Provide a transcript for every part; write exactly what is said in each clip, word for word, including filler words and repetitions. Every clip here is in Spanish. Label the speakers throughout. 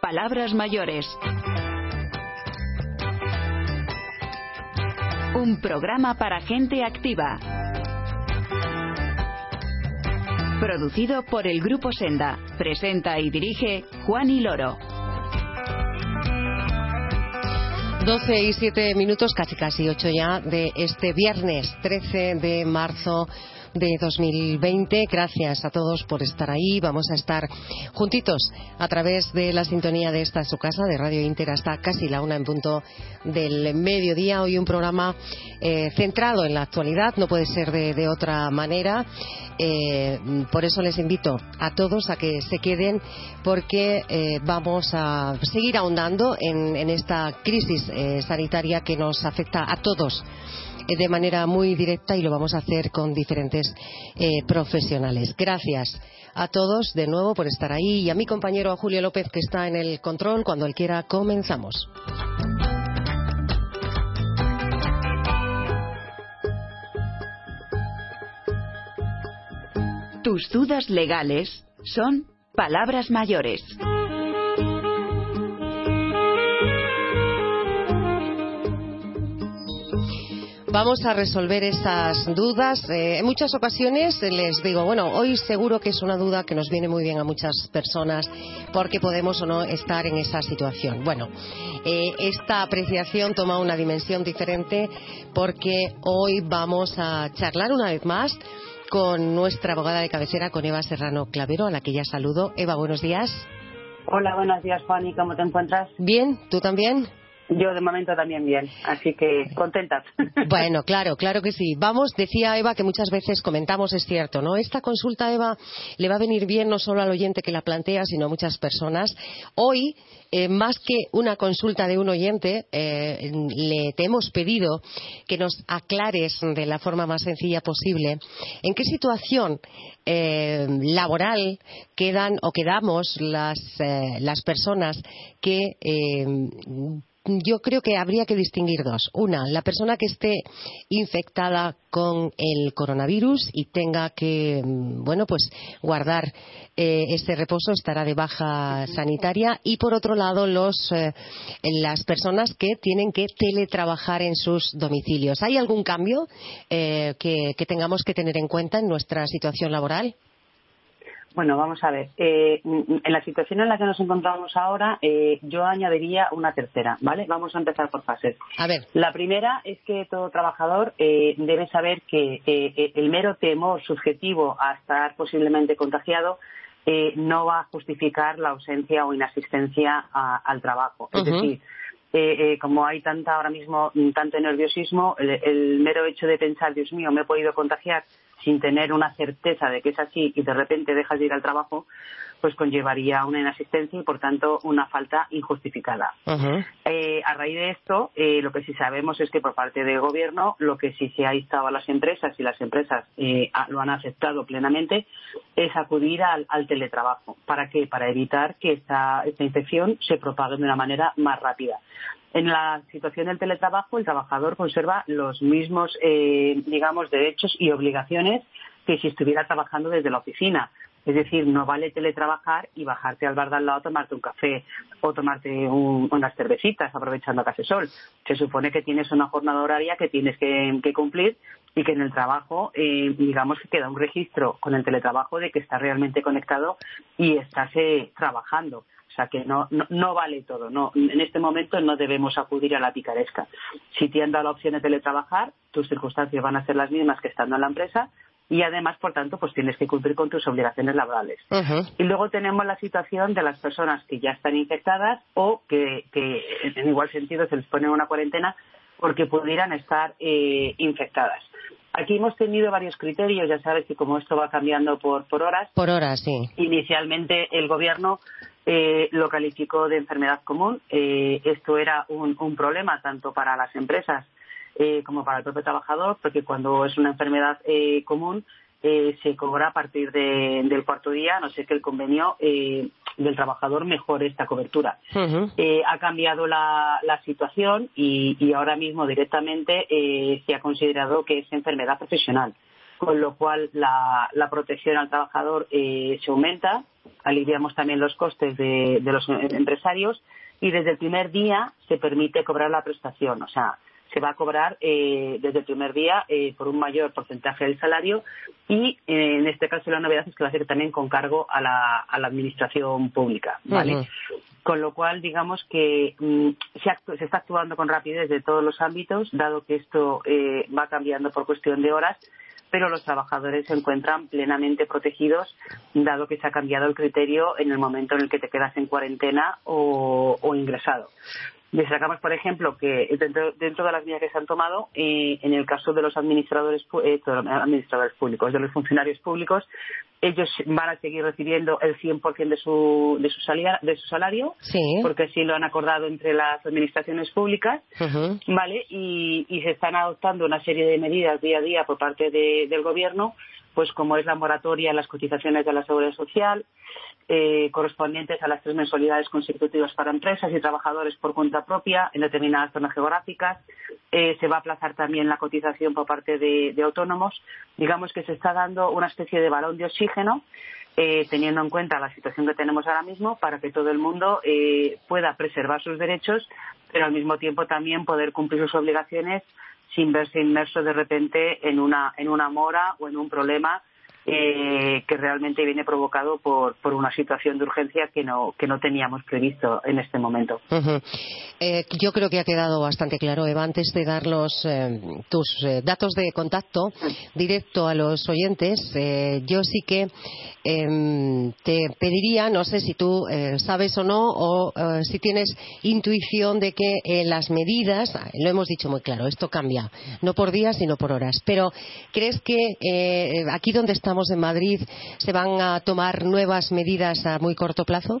Speaker 1: Palabras mayores. Un programa para gente activa. Producido por el Grupo Senda. Presenta y dirige Juan y Loro.
Speaker 2: doce y siete minutos, casi casi ocho ya, de este viernes trece de marzo de dos mil veinte. Gracias a todos por estar ahí. Vamos a estar juntitos a través de la sintonía de esta su casa, de Radio Inter, hasta casi la una en punto del mediodía. Hoy un programa eh, centrado en la actualidad, no puede ser de, de otra manera. Eh, por eso les invito a todos a que se queden, porque eh, vamos a seguir ahondando en, en esta crisis eh, sanitaria que nos afecta a todos de manera muy directa, y lo vamos a hacer con diferentes eh, profesionales. Gracias a todos de nuevo por estar ahí, y a mi compañero Julio López, que está en el control. Cuando él quiera, comenzamos.
Speaker 1: Tus dudas legales son palabras mayores.
Speaker 2: Vamos a resolver esas dudas. Eh, en muchas ocasiones les digo, bueno, hoy seguro que es una duda que nos viene muy bien a muchas personas, porque podemos o no estar en esa situación. Bueno, eh, esta apreciación toma una dimensión diferente, porque hoy vamos a charlar una vez más con nuestra abogada de cabecera, con Eva Serrano Clavero, a la que ya saludo. Eva, buenos días.
Speaker 3: Hola, buenos días, Juan, ¿y cómo te encuentras?
Speaker 2: Bien, ¿tú también?
Speaker 3: Yo de momento también bien, así que contenta.
Speaker 2: Bueno, claro, claro que sí. Vamos, decía Eva, que muchas veces comentamos, es cierto, ¿no? Esta consulta, Eva, le va a venir bien no solo al oyente que la plantea, sino a muchas personas. Hoy, eh, más que una consulta de un oyente, eh, le te hemos pedido que nos aclares de la forma más sencilla posible en qué situación eh, laboral quedan o quedamos las, eh, las personas que... Eh, Yo creo que habría que distinguir dos. Una, la persona que esté infectada con el coronavirus y tenga que, bueno, pues guardar eh, ese reposo, estará de baja sanitaria. Y por otro lado, los, eh, las personas que tienen que teletrabajar en sus domicilios. ¿Hay algún cambio eh, que, que tengamos que tener en cuenta en nuestra situación laboral?
Speaker 3: Bueno, vamos a ver. Eh, en la situación en la que nos encontramos ahora, eh, yo añadiría una tercera, ¿vale? Vamos a empezar por fases.
Speaker 2: A ver.
Speaker 3: La primera es que todo trabajador eh, debe saber que eh, el mero temor subjetivo a estar posiblemente contagiado eh, no va a justificar la ausencia o inasistencia a, al trabajo. Es uh-huh. decir, Eh, eh, como hay tanta ahora mismo tanto nerviosismo, el, el mero hecho de pensar, Dios mío, me he podido contagiar, sin tener una certeza de que es así, y de repente dejas de ir al trabajo, pues conllevaría una inasistencia y, por tanto, una falta injustificada. Uh-huh. Eh, a raíz de esto, eh, lo que sí sabemos es que por parte del Gobierno, lo que sí se ha instado a las empresas, y las empresas eh, lo han aceptado plenamente, es acudir al, al teletrabajo. ¿Para qué? Para evitar que esta, esta infección se propague de una manera más rápida. En la situación del teletrabajo, el trabajador conserva los mismos, eh, digamos, derechos y obligaciones que si estuviera trabajando desde la oficina. Es decir, no vale teletrabajar y bajarte al bar de al lado a tomarte un café o tomarte un, unas cervecitas aprovechando Café Sol. Se supone que tienes una jornada horaria que tienes que, que cumplir, y que en el trabajo, eh, digamos que queda un registro con el teletrabajo de que estás realmente conectado y estás eh, trabajando. O sea que no, no, no vale todo. No, en este momento no debemos acudir a la picaresca. Si te han dado la opción de teletrabajar, tus circunstancias van a ser las mismas que estando en la empresa, y además, por tanto, pues tienes que cumplir con tus obligaciones laborales. Uh-huh. Y luego tenemos la situación de las personas que ya están infectadas o que, que en igual sentido se les pone una cuarentena porque pudieran estar eh, infectadas. Aquí hemos tenido varios criterios, ya sabes que como esto va cambiando por, por horas.
Speaker 2: Por horas, sí.
Speaker 3: Inicialmente el Gobierno eh, lo calificó de enfermedad común. Eh, esto era un, un problema tanto para las empresas Eh, como para el propio trabajador, porque cuando es una enfermedad eh, común eh, se cobra a partir de, del cuarto día, a no ser que el convenio eh, del trabajador mejore esta cobertura. Uh-huh. Eh, ha cambiado la, la situación y, y ahora mismo directamente eh, se ha considerado que es enfermedad profesional, con lo cual la, la protección al trabajador eh, se aumenta aliviamos también los costes de, de los empresarios y desde el primer día se permite cobrar la prestación, o sea, se va a cobrar eh, desde el primer día eh, por un mayor porcentaje del salario y eh, en este caso la novedad es que va a ser también con cargo a la, a la administración pública, ¿vale? Uh-huh. Con lo cual, digamos que mmm, se, actu- se está actuando con rapidez de todos los ámbitos, dado que esto eh, va cambiando por cuestión de horas, pero los trabajadores se encuentran plenamente protegidos, dado que se ha cambiado el criterio en el momento en el que te quedas en cuarentena o, o ingresado. Destacamos, por ejemplo, que dentro, dentro de las medidas que se han tomado, eh, en el caso de los administradores, eh, administradores públicos, de los funcionarios públicos, ellos van a seguir recibiendo el cien por ciento de su, de su, salario, de su salario,
Speaker 2: sí,
Speaker 3: porque así lo han acordado entre las administraciones públicas, uh-huh. ¿vale? Y, y se están adoptando una serie de medidas día a día por parte de, del gobierno, pues como es la moratoria en las cotizaciones de la Seguridad Social, eh, correspondientes a las tres mensualidades consecutivas para empresas y trabajadores por cuenta propia en determinadas zonas geográficas. Eh, se va a aplazar también la cotización por parte de, de autónomos. Digamos que se está dando una especie de balón de oxígeno, eh, teniendo en cuenta la situación que tenemos ahora mismo, para que todo el mundo eh, pueda preservar sus derechos, pero al mismo tiempo también poder cumplir sus obligaciones sin verse inmerso de repente en una en una mora o en un problema eh, que realmente viene provocado por por una situación de urgencia que no que no teníamos previsto en este momento.
Speaker 2: Uh-huh. Eh, yo creo que ha quedado bastante claro, Eva. Antes de dar los, eh, tus eh, datos de contacto directo a los oyentes, eh, yo sí que eh, te pediría, no sé si tú eh, sabes o no, o eh, si tienes intuición de que eh, las medidas, lo hemos dicho muy claro, esto cambia, no por días sino por horas, pero ¿crees que eh, aquí donde estamos en Madrid se van a tomar nuevas medidas a muy corto plazo?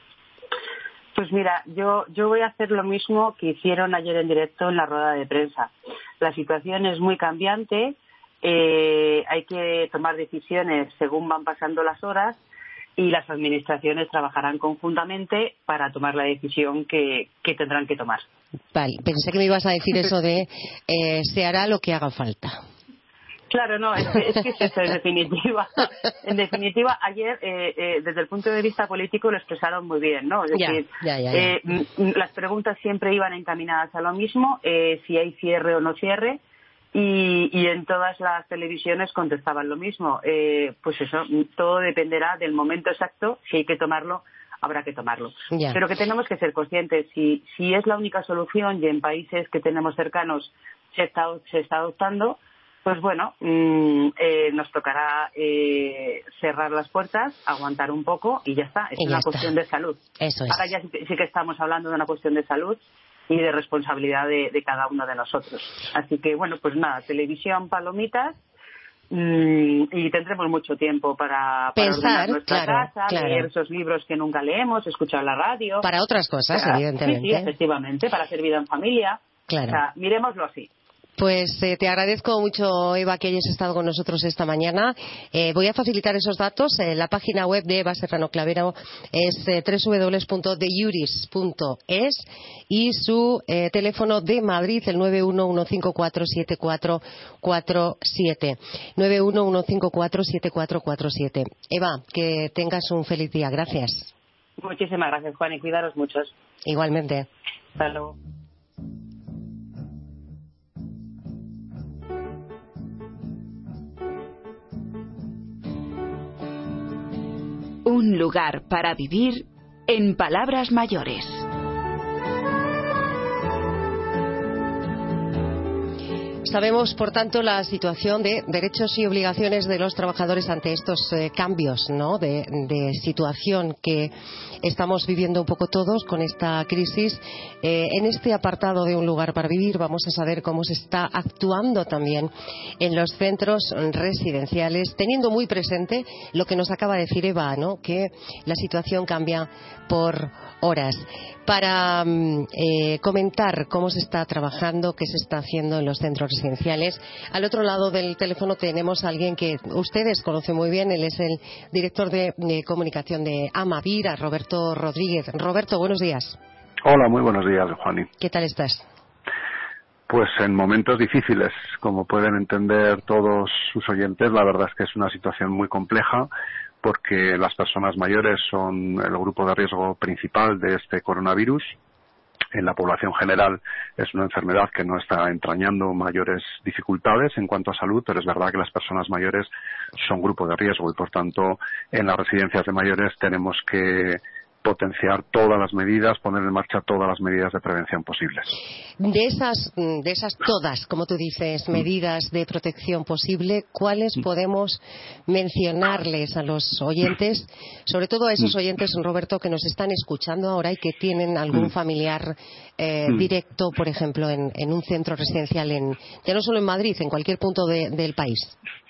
Speaker 3: Pues mira, yo, yo voy a hacer lo mismo que hicieron ayer en directo en la rueda de prensa. La situación es muy cambiante, eh, hay que tomar decisiones según van pasando las horas y las administraciones trabajarán conjuntamente para tomar la decisión que, que tendrán que tomar.
Speaker 2: Vale, pensé que me ibas a decir eso de eh, se hará lo que haga falta.
Speaker 3: Claro, no, es que es, que es eso, en definitiva. En definitiva, ayer, eh, eh, desde el punto de vista político, lo expresaron muy bien, ¿no? Es decir,
Speaker 2: ya, ya, ya, ya.
Speaker 3: Eh, m- las preguntas siempre iban encaminadas a lo mismo, eh, si hay cierre o no cierre, y, y en todas las televisiones contestaban lo mismo. Eh, pues eso, todo dependerá del momento exacto, si hay que tomarlo, habrá que tomarlo.
Speaker 2: Ya.
Speaker 3: Pero que tenemos que ser conscientes, si, si es la única solución y en países que tenemos cercanos se está, se está adoptando, pues bueno, mmm, eh, nos tocará eh, cerrar las puertas, aguantar un poco y ya está. Es
Speaker 2: y
Speaker 3: una
Speaker 2: está.
Speaker 3: cuestión de salud.
Speaker 2: Eso es.
Speaker 3: Ahora ya sí que, sí que estamos hablando de una cuestión de salud y de responsabilidad de, de cada uno de nosotros. Así que bueno, pues nada, televisión, palomitas, mmm, y tendremos mucho tiempo para, para
Speaker 2: pensar,
Speaker 3: ordenar nuestra
Speaker 2: claro,
Speaker 3: casa,
Speaker 2: claro.
Speaker 3: leer esos libros que nunca leemos, escuchar la radio.
Speaker 2: Para otras cosas,
Speaker 3: para,
Speaker 2: evidentemente.
Speaker 3: Sí, sí, efectivamente, para hacer vida en familia.
Speaker 2: Claro.
Speaker 3: O sea, miremoslo así.
Speaker 2: Pues eh, te agradezco mucho, Eva, que hayas estado con nosotros esta mañana. Eh, voy a facilitar esos datos. Eh, la página web de Eva Serrano Clavero es eh, doble u doble u doble u punto de iuris punto es y su eh, teléfono de Madrid, el nueve uno uno cinco cuatro siete cuatro cuatro siete. nueve uno uno cinco cuatro siete cuatro cuatro siete. Eva, que tengas un feliz día. Gracias.
Speaker 3: Muchísimas gracias, Juan, y cuidaros muchos.
Speaker 2: Igualmente.
Speaker 3: Hasta luego.
Speaker 1: Un lugar para vivir en palabras mayores.
Speaker 2: Sabemos, por tanto, la situación de derechos y obligaciones de los trabajadores ante estos eh, cambios, ¿no?, de, de situación que estamos viviendo un poco todos con esta crisis. Eh, en este apartado de Un lugar para vivir vamos a saber cómo se está actuando también en los centros residenciales, teniendo muy presente lo que nos acaba de decir Eva, ¿no?, que la situación cambia por horas. Para eh, comentar cómo se está trabajando, qué se está haciendo en los centros residenciales, al otro lado del teléfono tenemos a alguien que ustedes conocen muy bien. Él es el director de, de comunicación de Amavir, a Roberto Rodríguez. Roberto, buenos días.
Speaker 4: Hola, muy buenos días, Juani.
Speaker 2: ¿Qué tal estás?
Speaker 4: Pues en momentos difíciles, como pueden entender todos sus oyentes. La verdad es que es una situación muy compleja, porque las personas mayores son el grupo de riesgo principal de este coronavirus. En la población general es una enfermedad que no está entrañando mayores dificultades en cuanto a salud, pero es verdad que las personas mayores son grupo de riesgo y, por tanto, en las residencias de mayores tenemos que potenciar todas las medidas, poner en marcha todas las medidas de prevención posibles.
Speaker 2: De esas, de esas todas, como tú dices, medidas de protección posible, ¿cuáles podemos mencionarles a los oyentes, sobre todo a esos oyentes, Roberto, que nos están escuchando ahora y que tienen algún familiar eh, directo, por ejemplo, en, en un centro residencial, en, ya no solo en Madrid, en cualquier punto de, del país?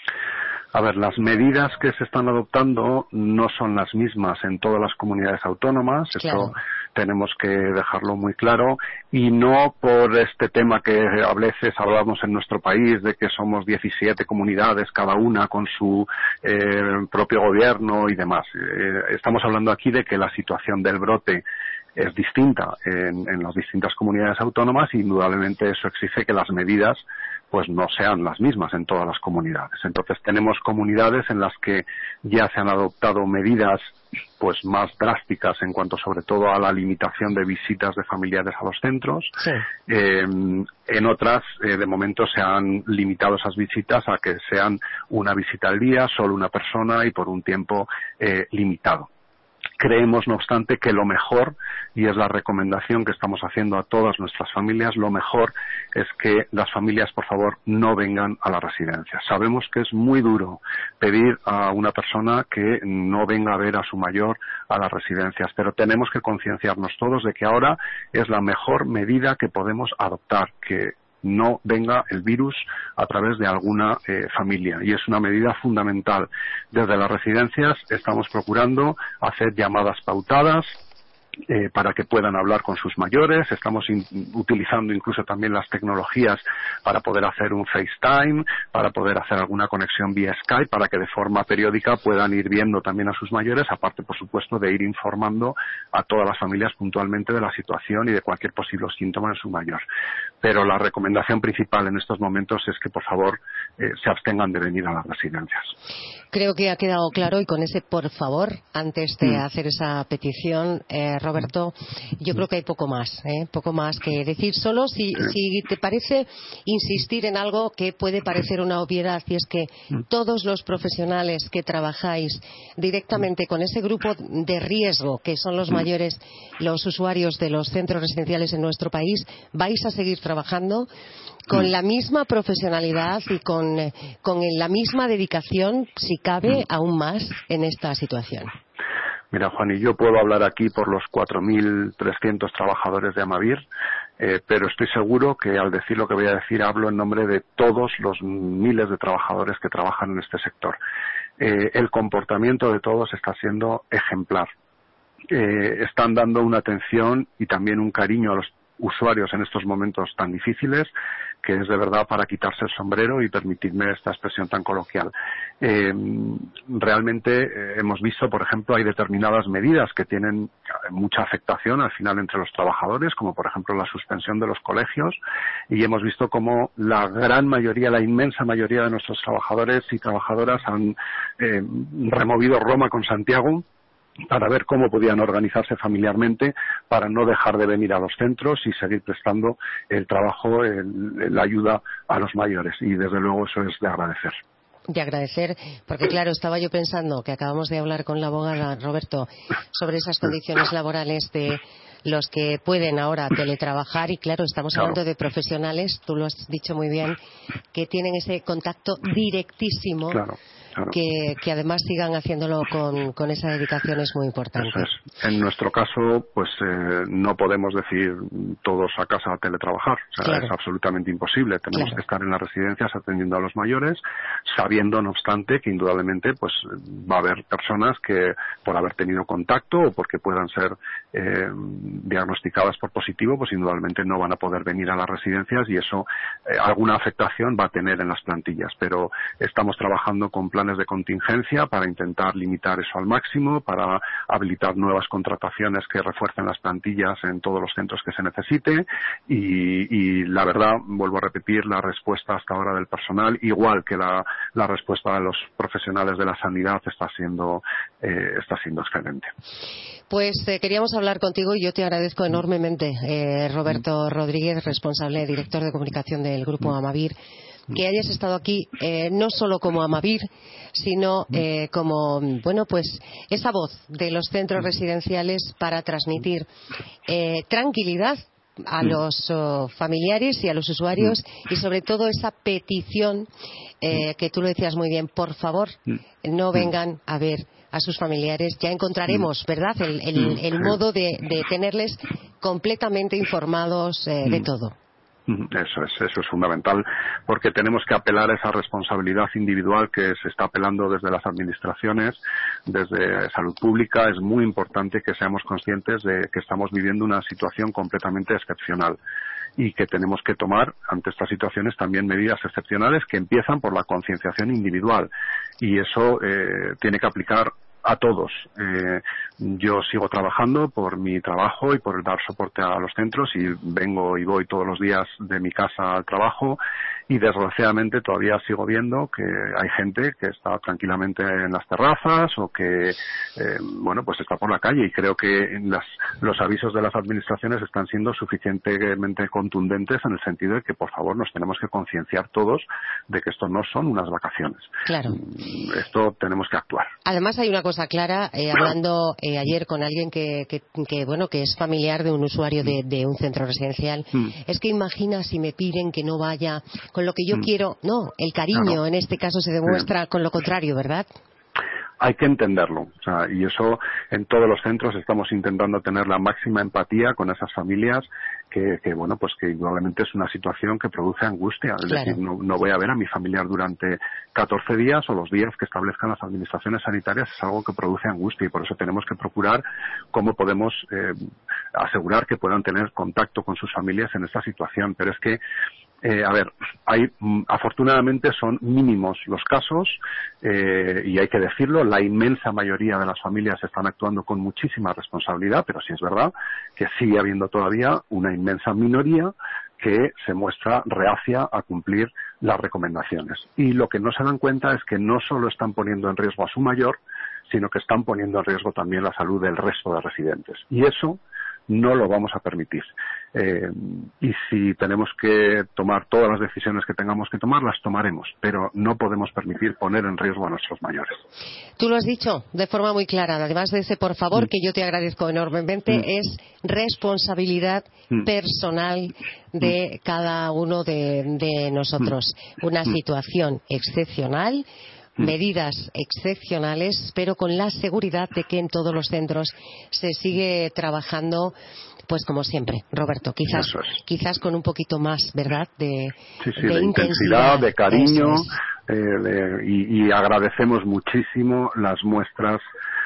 Speaker 4: A ver, las medidas que se están adoptando no son las mismas en todas las comunidades autónomas.
Speaker 2: Claro.
Speaker 4: Esto tenemos que dejarlo muy claro, y no por este tema que a veces hablamos en nuestro país de que somos diecisiete comunidades, cada una con su eh, propio gobierno y demás. Eh, estamos hablando aquí de que la situación del brote es distinta en, en las distintas comunidades autónomas, y indudablemente eso exige que las medidas pues no sean las mismas en todas las comunidades. Entonces tenemos comunidades en las que ya se han adoptado medidas pues más drásticas en cuanto sobre todo a la limitación de visitas de familiares a los centros.
Speaker 2: Sí.
Speaker 4: Eh, en otras, eh, de momento, se han limitado esas visitas a que sean una visita al día, solo una persona y por un tiempo eh, limitado. Creemos, no obstante, que lo mejor, y es la recomendación que estamos haciendo a todas nuestras familias, lo mejor es que las familias, por favor, no vengan a la residencia. Sabemos que es muy duro pedir a una persona que no venga a ver a su mayor a las residencias, pero tenemos que concienciarnos todos de que ahora es la mejor medida que podemos adoptar, que no venga el virus a través de alguna eh, familia, y es una medida fundamental. Desde las residencias estamos procurando hacer llamadas pautadas Eh, para que puedan hablar con sus mayores. Estamos in, utilizando incluso también las tecnologías para poder hacer un FaceTime, para poder hacer alguna conexión vía Skype, para que de forma periódica puedan ir viendo también a sus mayores, aparte, por supuesto, de ir informando a todas las familias puntualmente de la situación y de cualquier posible síntoma en su mayor. Pero la recomendación principal en estos momentos es que, por favor, eh, se abstengan de venir a las residencias.
Speaker 2: Creo que ha quedado claro, y con ese por favor, antes de mm. hacer esa petición, eh, Roberto, yo creo que hay poco más, ¿eh? poco más que decir. Solo si, si te parece insistir en algo que puede parecer una obviedad, y es que todos los profesionales que trabajáis directamente con ese grupo de riesgo, que son los mayores, los usuarios de los centros residenciales en nuestro país, vais a seguir trabajando con la misma profesionalidad y con, con la misma dedicación, si cabe, aún más en esta situación.
Speaker 4: Mira, Juan, y yo puedo hablar aquí por los cuatro mil trescientos trabajadores de Amavir, eh, pero estoy seguro que al decir lo que voy a decir hablo en nombre de todos los miles de trabajadores que trabajan en este sector. Eh, el comportamiento de todos está siendo ejemplar. Eh, están dando una atención y también un cariño a los usuarios en estos momentos tan difíciles, que es de verdad para quitarse el sombrero, y permitidme esta expresión tan coloquial. Eh, realmente eh, hemos visto, por ejemplo, hay determinadas medidas que tienen mucha afectación al final entre los trabajadores, como por ejemplo la suspensión de los colegios, y hemos visto cómo la gran mayoría, la inmensa mayoría de nuestros trabajadores y trabajadoras han eh, removido Roma con Santiago para ver cómo podían organizarse familiarmente para no dejar de venir a los centros y seguir prestando el trabajo, el, la ayuda a los mayores, y desde luego eso es de agradecer.
Speaker 2: De agradecer, porque claro, estaba yo pensando que acabamos de hablar con la abogada, Roberto, sobre esas condiciones laborales de los que pueden ahora teletrabajar, y claro, estamos
Speaker 4: claro.
Speaker 2: hablando de profesionales, tú lo has dicho muy bien, que tienen ese contacto directísimo. Claro. Claro. Que, que además sigan haciéndolo con, con esa dedicación es muy importante.
Speaker 4: Eso es. En nuestro caso, pues eh, no podemos decir todos a casa a teletrabajar. O sea, claro. Es absolutamente imposible. Tenemos claro. que estar en las residencias atendiendo a los mayores, sabiendo, no obstante, que indudablemente pues va a haber personas que, por haber tenido contacto o porque puedan ser eh, diagnosticadas por positivo, pues indudablemente no van a poder venir a las residencias, y eso eh, alguna afectación va a tener en las plantillas. Pero estamos trabajando con planes planes de contingencia para intentar limitar eso al máximo, para habilitar nuevas contrataciones que refuercen las plantillas en todos los centros que se necesite y, y la verdad, vuelvo a repetir, la respuesta hasta ahora del personal, igual que la, la respuesta de los profesionales de la sanidad, está siendo, eh, está siendo excelente.
Speaker 2: Pues eh, queríamos hablar contigo y yo te agradezco enormemente, eh, Roberto Rodríguez, responsable, director de comunicación del Grupo Amavir, que hayas estado aquí eh, no solo como Amavir, sino eh, como, bueno, pues esa voz de los centros residenciales para transmitir eh, tranquilidad a los oh, familiares y a los usuarios y sobre todo esa petición eh, que tú lo decías muy bien, por favor, no vengan a ver a sus familiares. Ya encontraremos, ¿verdad?, el, el, el modo de, de tenerles completamente informados eh, de todo.
Speaker 4: Eso es, eso es fundamental, porque tenemos que apelar a esa responsabilidad individual que se está apelando desde las administraciones, desde salud pública. Es muy importante que seamos conscientes de que estamos viviendo una situación completamente excepcional y que tenemos que tomar ante estas situaciones también medidas excepcionales que empiezan por la concienciación individual, y eso eh, tiene que aplicar a todos. Eh, yo sigo trabajando por mi trabajo y por el dar soporte a los centros, y vengo y voy todos los días de mi casa al trabajo, y desgraciadamente todavía sigo viendo que hay gente que está tranquilamente en las terrazas o que eh, bueno, pues está por la calle, y creo que las, los avisos de las administraciones están siendo suficientemente contundentes en el sentido de que por favor nos tenemos que concienciar todos de que esto no son unas vacaciones.
Speaker 2: Claro.
Speaker 4: Esto tenemos que actuar.
Speaker 2: Además hay una cosa clara, eh, hablando eh, ayer con alguien que, que, que bueno que es familiar de un usuario de, de un centro residencial, mm. es que imagina si me piden que no vaya con lo que yo mm. quiero. No, el cariño claro. en este caso se demuestra sí. con lo contrario, ¿verdad?
Speaker 4: Hay que entenderlo, o sea, y eso en todos los centros estamos intentando tener la máxima empatía con esas familias que, que bueno, pues que indudablemente es una situación que produce angustia. Es claro. decir, no, no voy a ver a mi familiar durante catorce días o los días que establezcan las administraciones sanitarias, es algo que produce angustia, y por eso tenemos que procurar cómo podemos eh, asegurar que puedan tener contacto con sus familias en esta situación. Pero es que Eh, a ver, hay, afortunadamente son mínimos los casos eh, y hay que decirlo, la inmensa mayoría de las familias están actuando con muchísima responsabilidad, pero sí es verdad que sigue habiendo todavía una inmensa minoría que se muestra reacia a cumplir las recomendaciones. Y lo que no se dan cuenta es que no solo están poniendo en riesgo a su mayor, sino que están poniendo en riesgo también la salud del resto de residentes. Y eso no lo vamos a permitir. Eh, y si tenemos que tomar todas las decisiones que tengamos que tomar, las tomaremos, pero no podemos permitir poner en riesgo a nuestros mayores.
Speaker 2: Tú lo has dicho de forma muy clara, además de ese por favor, mm. que yo te agradezco enormemente, mm. es responsabilidad mm. personal de mm. cada uno de, de nosotros. Mm. Una mm. situación excepcional, medidas excepcionales, pero con la seguridad de que en todos los centros se sigue trabajando, pues como siempre, Roberto, quizás es. quizás con un poquito más, ¿verdad?, de,
Speaker 4: sí, sí,
Speaker 2: de,
Speaker 4: de intensidad, de cariño, eh, de, y, y agradecemos muchísimo las muestras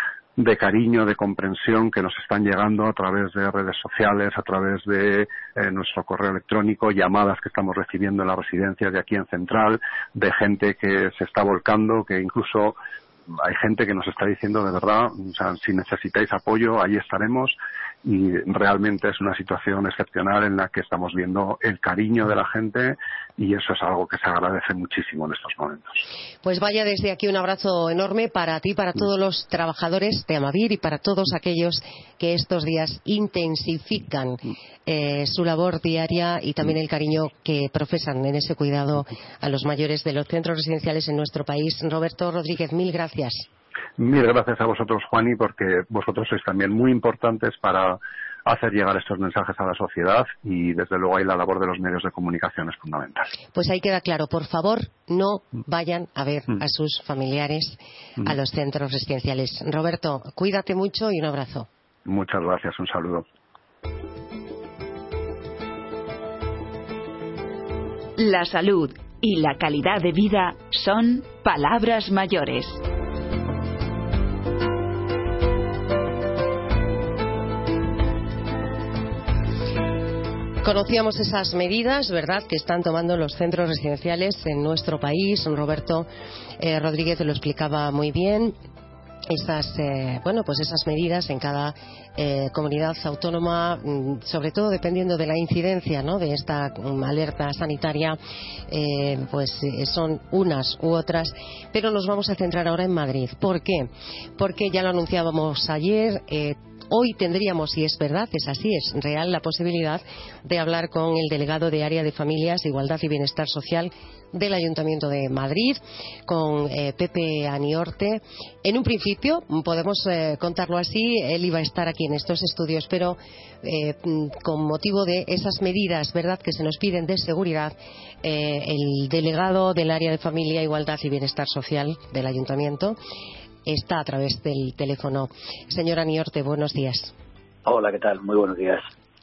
Speaker 4: de cariño, de comprensión que nos están llegando a través de redes sociales, a través de eh, nuestro correo electrónico, llamadas que estamos recibiendo en las residencias de aquí en Central, de gente que se está volcando, que incluso hay gente que nos está diciendo de verdad, o sea, si necesitáis apoyo, ahí estaremos, y realmente es una situación excepcional en la que estamos viendo el cariño de la gente, y eso es algo que se agradece muchísimo en estos momentos.
Speaker 2: Pues vaya desde aquí un abrazo enorme para ti, para todos los trabajadores de Amavir y para todos aquellos que estos días intensifican eh, su labor diaria y también el cariño que profesan en ese cuidado a los mayores de los centros residenciales en nuestro país. Roberto Rodríguez, mil gracias.
Speaker 4: Mil gracias a vosotros, Juani, porque vosotros sois también muy importantes para hacer llegar estos mensajes a la sociedad, y desde luego ahí la labor de los medios de comunicación es fundamental.
Speaker 2: Pues ahí queda claro, por favor, no vayan a ver a sus familiares a los centros residenciales. Roberto, cuídate mucho y un abrazo.
Speaker 4: Muchas gracias, un saludo.
Speaker 1: La salud y la calidad de vida son palabras mayores.
Speaker 2: conocíamos esas medidas, ¿verdad?, que están tomando los centros residenciales en nuestro país. Roberto eh, Rodríguez lo explicaba muy bien. Esas, eh, bueno, pues esas medidas en cada eh, comunidad autónoma, sobre todo dependiendo de la incidencia, ¿no?, de esta um, alerta sanitaria, eh, pues eh, son unas u otras. Pero nos vamos a centrar ahora en Madrid. ¿Por qué? Porque ya lo anunciábamos ayer. Eh, Hoy tendríamos, si es verdad, es así, es real, la posibilidad de hablar con el delegado de Área de Familias, Igualdad y Bienestar Social del Ayuntamiento de Madrid, con eh, Pepe Aniorte. En un principio, podemos eh, contarlo así, él iba a estar aquí en estos estudios, pero eh, con motivo de esas medidas, ¿verdad?, que se nos piden de seguridad, eh, el delegado del Área de Familia, Igualdad y Bienestar Social del Ayuntamiento está a través del teléfono. Señora Aniorte, buenos días.
Speaker 5: Hola, ¿qué tal? Muy buenos días.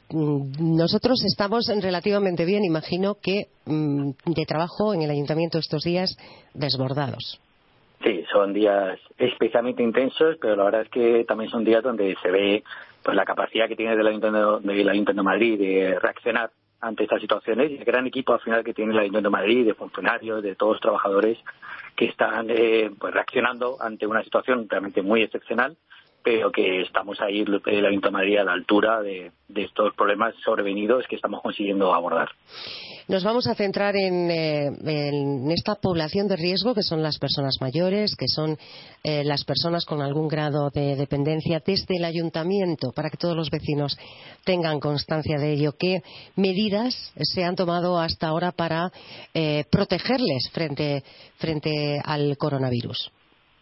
Speaker 2: Nosotros estamos relativamente bien, imagino que de trabajo en el ayuntamiento estos días desbordados.
Speaker 5: Sí, son días especialmente intensos, pero la verdad es que también son días donde se ve pues la capacidad que tiene del Ayuntamiento, del Ayuntamiento de Madrid de reaccionar ante estas situaciones, y el gran equipo al final que tiene el Ayuntamiento de Madrid, de funcionarios, de todos los trabajadores que están eh, pues reaccionando ante una situación realmente muy excepcional, pero que estamos ahí, el Ayuntamiento de Madrid, a la altura de, de estos problemas sobrevenidos que estamos consiguiendo abordar.
Speaker 2: Nos vamos a centrar en, eh, en esta población de riesgo, que son las personas mayores, que son eh, las personas con algún grado de dependencia, desde el ayuntamiento, para que todos los vecinos tengan constancia de ello. ¿Qué medidas se han tomado hasta ahora para eh, protegerles frente, frente al coronavirus?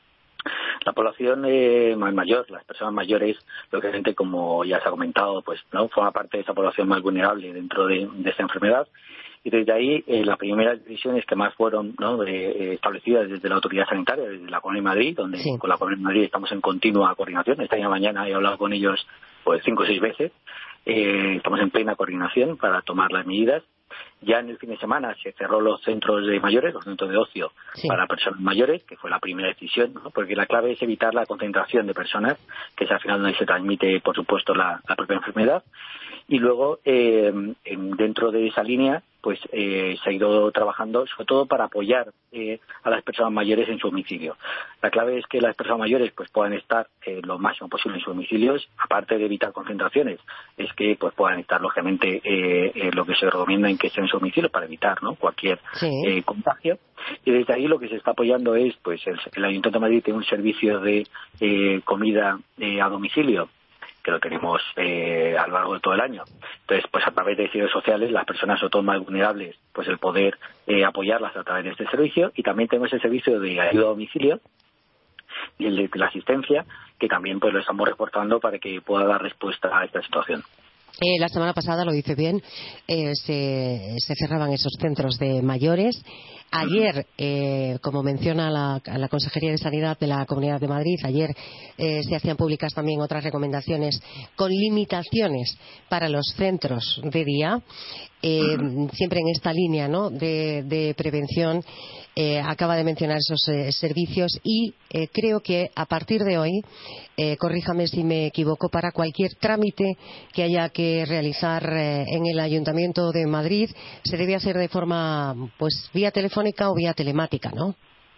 Speaker 5: La población eh, más mayor, las personas mayores, lógicamente, como ya se ha comentado, pues no forma parte de esa población más vulnerable dentro de, de esta enfermedad. Y desde ahí, eh, las primeras decisiones que más fueron ¿no? eh, establecidas desde la autoridad sanitaria, desde la Comunidad de Madrid, donde sí. Con la Comunidad de Madrid estamos en continua coordinación. Esta mañana he hablado con ellos pues cinco o seis veces. Eh, estamos en plena coordinación para tomar las medidas. Ya en el fin de semana se cerró los centros de mayores, los centros de ocio sí. para personas mayores, que fue la primera decisión, ¿no? Porque la clave es evitar la concentración de personas, que es al final donde se transmite, por supuesto, la, la propia enfermedad. Y luego, eh, en, dentro de esa línea, pues eh, se ha ido trabajando sobre todo para apoyar eh, a las personas mayores en su domicilio. La clave es que las personas mayores pues puedan estar eh, lo máximo posible en sus domicilios, aparte de evitar concentraciones, es que pues puedan estar lógicamente eh, eh, lo que se recomienda en que estén en su domicilio para evitar ¿no? cualquier sí. eh, contagio. Y desde ahí lo que se está apoyando es pues el, el Ayuntamiento de Madrid tiene un servicio de eh, comida eh, a domicilio, que lo tenemos eh, a lo largo de todo el año. Entonces, pues a través de redes sociales, las personas sobre todo más vulnerables, pues el poder eh, apoyarlas a través de este servicio. Y también tenemos el servicio de ayuda a domicilio y el de la asistencia, que también pues lo estamos reportando para que pueda dar respuesta a esta situación.
Speaker 2: Eh, la semana pasada, lo dice bien, eh, se, se cerraban esos centros de mayores. Ayer, eh, como menciona la, la Consejería de Sanidad de la Comunidad de Madrid, ayer eh, se hacían públicas también otras recomendaciones con limitaciones para los centros de día, eh, siempre en esta línea ¿no? de, de prevención. Eh, acaba de mencionar esos eh, servicios y eh, creo que a partir de hoy, eh, corríjame si me equivoco, para cualquier trámite que haya que realizar eh, en el Ayuntamiento de Madrid se debe hacer de forma, pues, vía telefónica o vía telemática, ¿no?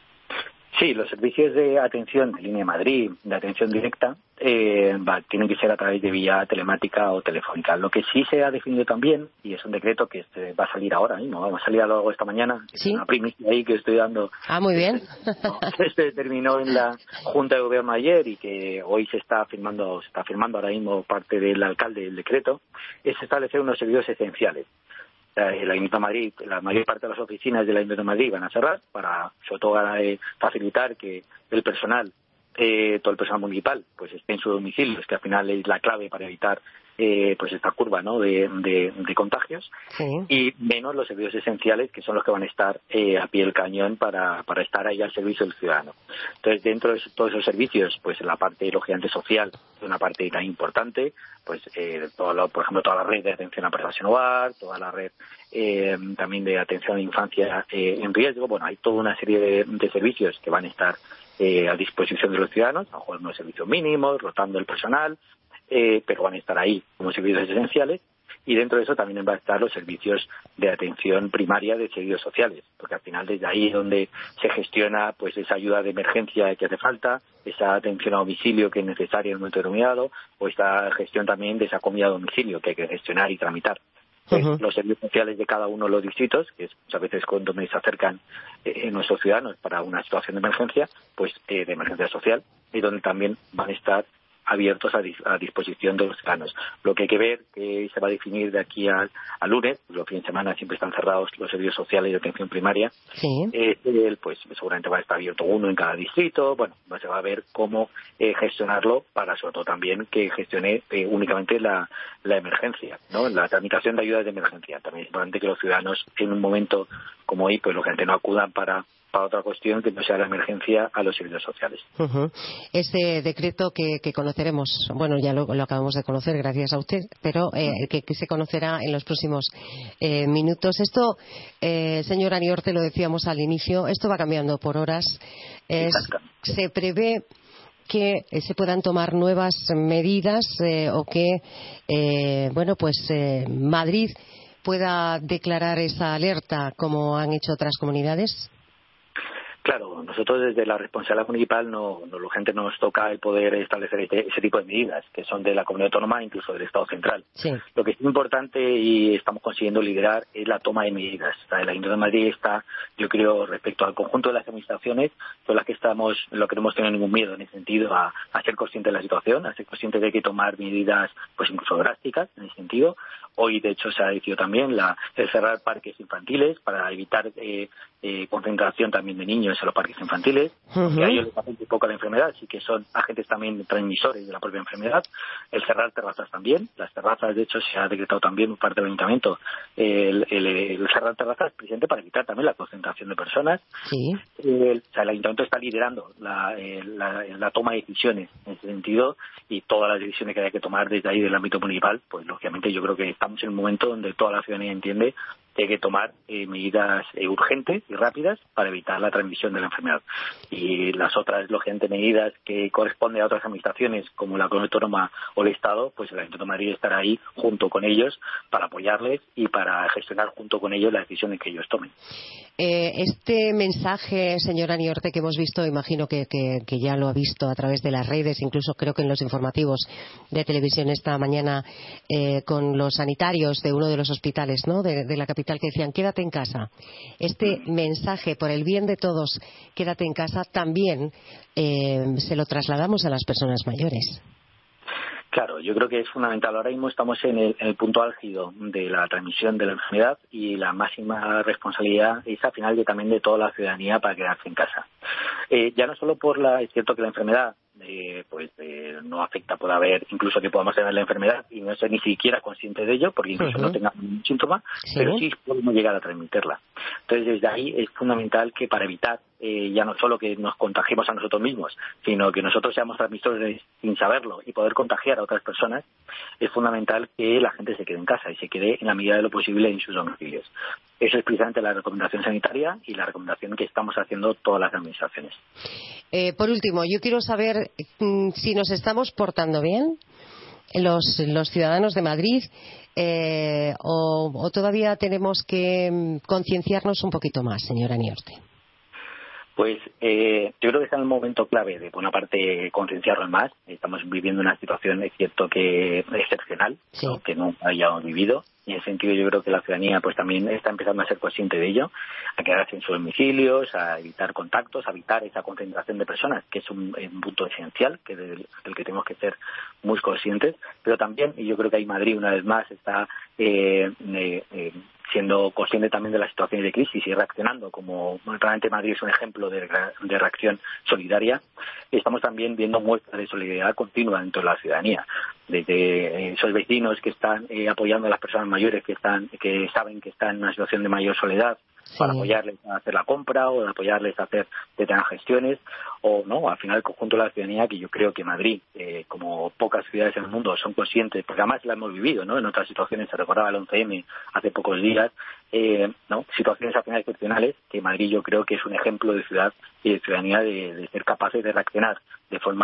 Speaker 5: Sí, los servicios de atención de Línea Madrid, de atención directa, eh, va, tienen que ser a través de vía telemática o telefónica. Lo que sí se ha definido también, y es un decreto que este, va a salir ahora mismo, vamos a salir a lo largo esta mañana,
Speaker 2: ¿Sí?
Speaker 5: Es una primicia ahí que estoy dando.
Speaker 2: Ah, muy bien.
Speaker 5: Este, se determinó en la Junta de Gobierno ayer y que hoy se está firmando, se está firmando ahora mismo parte del alcalde del decreto, es establecer unos servicios esenciales. El Ayuntamiento de Madrid, la mayor parte de las oficinas del Ayuntamiento de Madrid van a cerrar para, sobre todo, eh, facilitar que el personal, eh, todo el personal municipal, pues esté en su domicilio, que al final es la clave para evitar eh, pues esta curva ¿no? de, de, de contagios, sí. Y menos los servicios esenciales, que son los que van a estar eh, a pie del cañón para, para estar ahí al servicio del ciudadano. Entonces, dentro de todos esos servicios, pues la parte, lógicamente, social es una parte tan importante, pues eh, todo lo, por ejemplo, toda la red de atención a personas sin hogar, toda la red eh, también de atención a infancia eh, en riesgo. Bueno, hay toda una serie de, de servicios que van a estar eh, a disposición de los ciudadanos, a lo mejor unos servicios mínimos, rotando el personal, eh, pero van a estar ahí como servicios esenciales. y dentro de eso también van a estar los servicios de atención primaria de servicios sociales, porque al final desde ahí es donde se gestiona pues esa ayuda de emergencia que hace falta, esa atención a domicilio que es necesaria en un momento determinado, o esta gestión también de esa comida a domicilio que hay que gestionar y tramitar. Uh-huh. Los servicios sociales de cada uno de los distritos, que es muchas veces cuando se acercan eh, nuestros ciudadanos para una situación de emergencia, pues eh, de emergencia social, y donde también van a estar abiertos a, dis a disposición de los ciudadanos. Lo que hay que ver, que se va a definir de aquí al lunes, pues los fines de semana siempre están cerrados los servicios sociales de atención primaria,
Speaker 2: sí.
Speaker 5: eh, él, pues seguramente va a estar abierto uno en cada distrito, bueno, se va a ver cómo eh, gestionarlo para sobre todo también que gestione eh, únicamente la, la emergencia, ¿no? La tramitación de ayudas de emergencia. También es importante que los ciudadanos en un momento como hoy, pues lógicamente no acudan para para otra cuestión que no sea la emergencia a los servicios sociales.
Speaker 2: Uh-huh. Ese decreto que, que conoceremos, bueno, ya lo, lo acabamos de conocer gracias a usted, pero eh, que, que se conocerá en los próximos eh, minutos. Esto, eh, señora Niorte, lo decíamos al inicio, esto va cambiando por horas. Es, se prevé que eh, se puedan tomar nuevas medidas eh, o que, eh, bueno, pues eh, Madrid pueda declarar esa alerta como han hecho otras comunidades.
Speaker 5: Claro, nosotros desde la responsabilidad municipal no, no la gente nos toca el poder establecer este, ese tipo de medidas que son de la comunidad autónoma, incluso del Estado central.
Speaker 2: Sí.
Speaker 5: Lo que es importante y estamos consiguiendo liderar es la toma de medidas. El Ayuntamiento de Madrid está, yo creo, respecto al conjunto de las administraciones, son las que estamos, lo que no hemos tenido ningún miedo en ese sentido a, a ser conscientes de la situación, a ser conscientes de que hay que tomar medidas, pues incluso drásticas en ese sentido. Hoy, de hecho, se ha decidido también la, el cerrar parques infantiles para evitar eh, eh, concentración también de niños en los parques infantiles, uh-huh. que a ellos les afecta un poco la enfermedad, sí que son agentes también transmisores de la propia enfermedad. El cerrar terrazas también, las terrazas, de hecho, se ha decretado también por parte del Ayuntamiento el, el, el cerrar terrazas precisamente para evitar también la concentración de personas.
Speaker 2: Sí.
Speaker 5: El, o sea, el Ayuntamiento está liderando la, la, la toma de decisiones en ese sentido, y todas las decisiones que hay que tomar desde ahí del ámbito municipal, pues lógicamente yo creo que estamos en un momento donde toda la ciudadanía entiende que hay que tomar eh, medidas eh, urgentes y rápidas para evitar la transmisión de la enfermedad. Y las otras, lógicamente, medidas que corresponden a otras administraciones, como la Comunidad Autónoma o el Estado, pues el Ayuntamiento de Madrid estará ahí junto con ellos para apoyarles y para gestionar junto con ellos las decisiones que ellos tomen.
Speaker 2: Eh, este mensaje, señora Niorte, que hemos visto, imagino que, que, que ya lo ha visto a través de las redes, incluso creo que en los informativos de televisión esta mañana, eh, con los sanitarios de uno de los hospitales, ¿no?, de, de la capital, que decían quédate en casa. Este mensaje, por el bien de todos, quédate en casa, también eh, se lo trasladamos a las personas mayores.
Speaker 5: Claro, yo creo que es fundamental. Ahora mismo estamos en el, en el punto álgido de la transmisión de la enfermedad, y la máxima responsabilidad es al final de, también de toda la ciudadanía para quedarse en casa. Eh, ya no solo por la, es cierto que la enfermedad eh, pues eh, no afecta, puede haber incluso que podamos tener la enfermedad y no ser ni siquiera consciente de ello, porque incluso uh-huh. no tengamos ningún síntoma, ¿sí?, pero sí podemos llegar a transmitirla. Entonces, desde ahí es fundamental que para evitar eh, ya no solo que nos contagiemos a nosotros mismos, sino que nosotros seamos transmisores sin saberlo y poder contagiar a otras personas, es fundamental que la gente se quede en casa y se quede en la medida de lo posible en sus domicilios. Eso es precisamente la recomendación sanitaria y la recomendación que estamos haciendo todas las administraciones.
Speaker 2: Eh, por último, yo quiero saber mm, si nos estamos portando bien los, los ciudadanos de Madrid eh, o, o todavía tenemos que mm, concienciarnos un poquito más, señora Niorte.
Speaker 5: Pues eh, yo creo que está en el momento clave de, por una parte, concienciarnos más. Estamos viviendo una situación, es cierto, que excepcional, sí. ¿no?, que no hayamos vivido. Y en ese sentido yo creo que la ciudadanía pues también está empezando a ser consciente de ello, a quedarse en sus domicilios, a evitar contactos, a evitar esa concentración de personas, que es un, un punto esencial que del, del que tenemos que ser muy conscientes. Pero también, y yo creo que ahí Madrid una vez más está eh, eh, eh, siendo consciente también de las situaciones de crisis y reaccionando, como realmente Madrid es un ejemplo de, de reacción solidaria. Estamos también viendo muestras de solidaridad continua dentro de la ciudadanía, desde esos vecinos que están eh, apoyando a las personas mayores que están que saben que están en una situación de mayor soledad, sí, para apoyarles a hacer la compra o apoyarles a hacer determinadas gestiones, o no, al final el conjunto de la ciudadanía, que yo creo que Madrid, eh, como pocas ciudades en el mundo, son conscientes, porque además la hemos vivido, ¿no? En otras situaciones, se recordaba el once eme hace pocos días, eh, ¿no? Situaciones al final excepcionales, que Madrid yo creo que es un ejemplo de ciudad y de ciudadanía de, de ser capaces de reaccionar de forma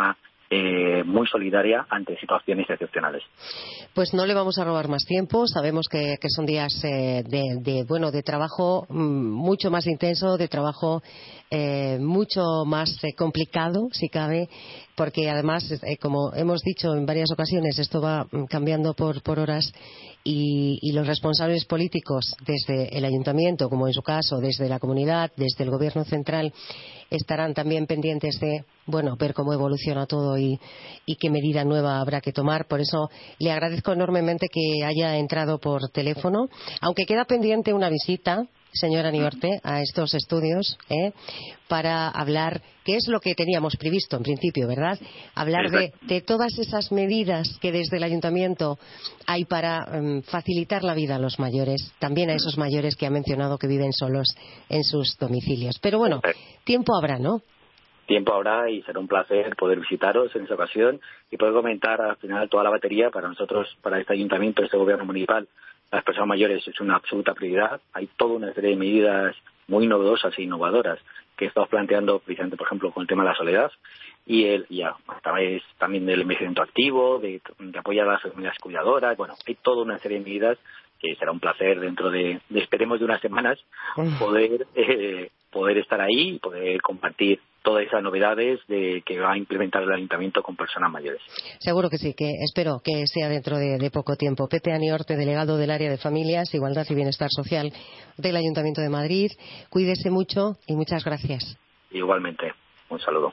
Speaker 5: eh, muy solidaria ante situaciones excepcionales.
Speaker 2: Pues no le vamos a robar más tiempo. Sabemos que, que son días eh, de, de bueno de trabajo mmm, mucho más intenso, de trabajo eh, mucho más eh, complicado, si cabe, porque además, eh, como hemos dicho en varias ocasiones, esto va cambiando por, por horas y, y los responsables políticos, desde el ayuntamiento, como en su caso, desde la comunidad, desde el gobierno central, estarán también pendientes de, bueno, ver cómo evoluciona todo y, y qué medida nueva habrá que tomar. Por eso le agradezco enormemente que haya entrado por teléfono, aunque queda pendiente una visita, señora Niorte, a estos estudios, ¿eh? para hablar, que es lo que teníamos previsto en principio, ¿verdad? Hablar de, de todas esas medidas que desde el ayuntamiento hay para um, facilitar la vida a los mayores, también a esos mayores que ha mencionado que viven solos en sus domicilios. Pero bueno, tiempo habrá, ¿no?
Speaker 5: Tiempo habrá y será un placer poder visitaros en esa ocasión y poder comentar al final toda la batería. Para nosotros, para este ayuntamiento, este gobierno municipal, las personas mayores es una absoluta prioridad. Hay toda una serie de medidas muy novedosas e innovadoras que estamos planteando, precisamente, por ejemplo, con el tema de la soledad y el y a través también del envejecimiento activo, de, de apoyar a las familias cuidadoras. Bueno, hay toda una serie de medidas que será un placer dentro de, de esperemos, de unas semanas, poder eh, poder estar ahí y poder compartir todas esas novedades de que va a implementar el ayuntamiento con personas mayores.
Speaker 2: Seguro que sí, que espero que sea dentro de, de poco tiempo. Pepe Aniorte, delegado del área de Familias, Igualdad y Bienestar Social del Ayuntamiento de Madrid. Cuídese mucho y muchas gracias.
Speaker 5: Igualmente, un saludo.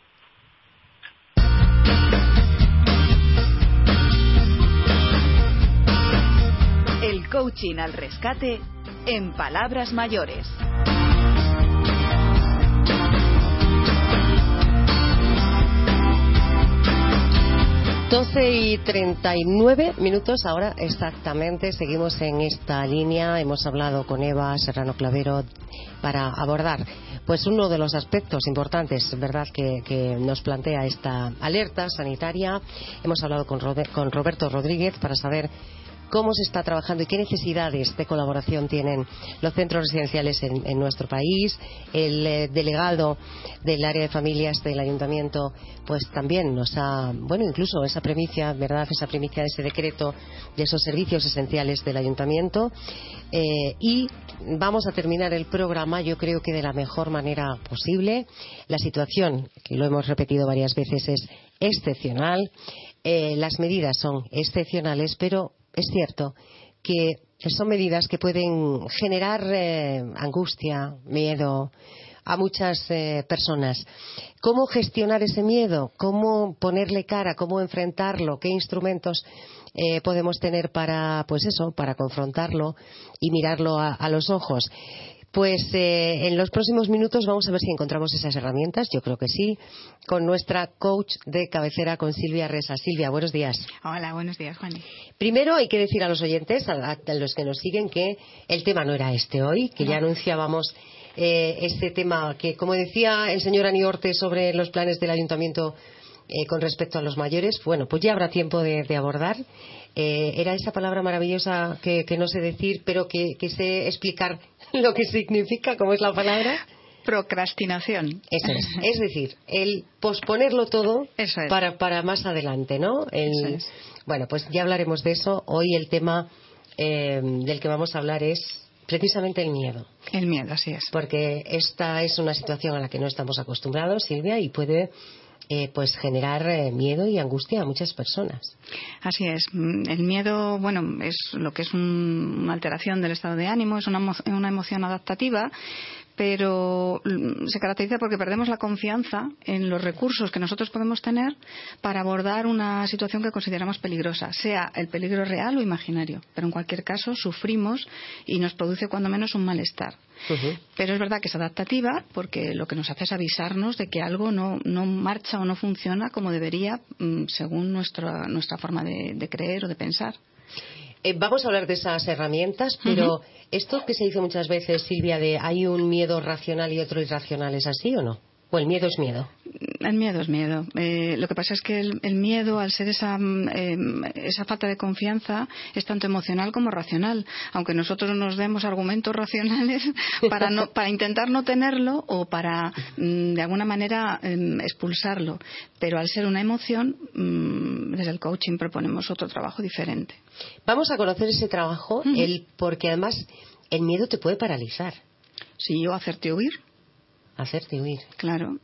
Speaker 1: El coaching al rescate en palabras mayores.
Speaker 2: doce y treinta y nueve minutos ahora exactamente. Seguimos en esta línea. Hemos hablado con Eva Serrano Clavero para abordar pues uno de los aspectos importantes, verdad, que, que nos plantea esta alerta sanitaria. Hemos hablado con, Robert, con Roberto Rodríguez para saber cómo se está trabajando y qué necesidades de colaboración tienen los centros residenciales en, en nuestro país. El eh, delegado del área de familias del ayuntamiento pues también nos ha, bueno, incluso esa primicia, verdad, esa primicia de ese decreto de esos servicios esenciales del ayuntamiento. Eh, y vamos a terminar el programa, yo creo que de la mejor manera posible. La situación, que lo hemos repetido varias veces, es excepcional. Eh, las medidas son excepcionales, pero es cierto que son medidas que pueden generar eh, angustia, miedo a muchas eh, personas. ¿Cómo gestionar ese miedo? ¿Cómo ponerle cara? ¿Cómo enfrentarlo? ¿Qué instrumentos eh, podemos tener para, pues eso, para confrontarlo y mirarlo a, a los ojos? Pues eh, en los próximos minutos vamos a ver si encontramos esas herramientas, yo creo que sí, con nuestra coach de cabecera, con Silvia Resa. Silvia, buenos días.
Speaker 6: Hola, buenos días, Juani.
Speaker 2: Primero hay que decir a los oyentes, a, a los que nos siguen, que el tema no era este hoy, que no. Ya anunciábamos eh, este tema que, como decía el señor Aniorte sobre los planes del ayuntamiento eh, con respecto a los mayores, bueno, pues ya habrá tiempo de, de abordar. Eh, era esa palabra maravillosa que, que no sé decir, pero que, que sé explicar lo que significa. ¿Cómo es la palabra?
Speaker 6: Procrastinación.
Speaker 2: Eso es. Es decir, el posponerlo todo
Speaker 6: eso es.
Speaker 2: para, para más adelante, ¿no? El,
Speaker 6: eso es.
Speaker 2: Bueno, pues ya hablaremos de eso. Hoy el tema eh, del que vamos a hablar es precisamente el miedo.
Speaker 6: El miedo, así es.
Speaker 2: Porque esta es una situación a la que no estamos acostumbrados, Silvia, y puede Eh, pues generar eh, miedo y angustia a muchas personas.
Speaker 6: Así es. El miedo, bueno, es lo que es un, una alteración del estado de ánimo, es una, una emoción adaptativa, pero se caracteriza porque perdemos la confianza en los recursos que nosotros podemos tener para abordar una situación que consideramos peligrosa, sea el peligro real o imaginario. Pero en cualquier caso sufrimos y nos produce cuando menos un malestar. Uh-huh. Pero es verdad que es adaptativa porque lo que nos hace es avisarnos de que algo no, no marcha o no funciona como debería según nuestra, nuestra forma de, de creer o de pensar.
Speaker 2: Eh, vamos a hablar de esas herramientas, pero uh-huh. esto que se dice muchas veces, Silvia, de hay un miedo racional y otro irracional, ¿es así o no? ¿O el miedo es miedo?
Speaker 6: El miedo es miedo. Eh, lo que pasa es que el, el miedo, al ser esa, eh, esa falta de confianza, es tanto emocional como racional. Aunque nosotros nos demos argumentos racionales para, no, para intentar no tenerlo o para, mm, de alguna manera, eh, expulsarlo. Pero al ser una emoción, mm, desde el coaching proponemos otro trabajo diferente.
Speaker 2: Vamos a conocer ese trabajo, uh-huh. el, porque además el miedo te puede paralizar.
Speaker 6: Sí, o hacerte huir.
Speaker 2: Hacerte huir.
Speaker 6: Claro.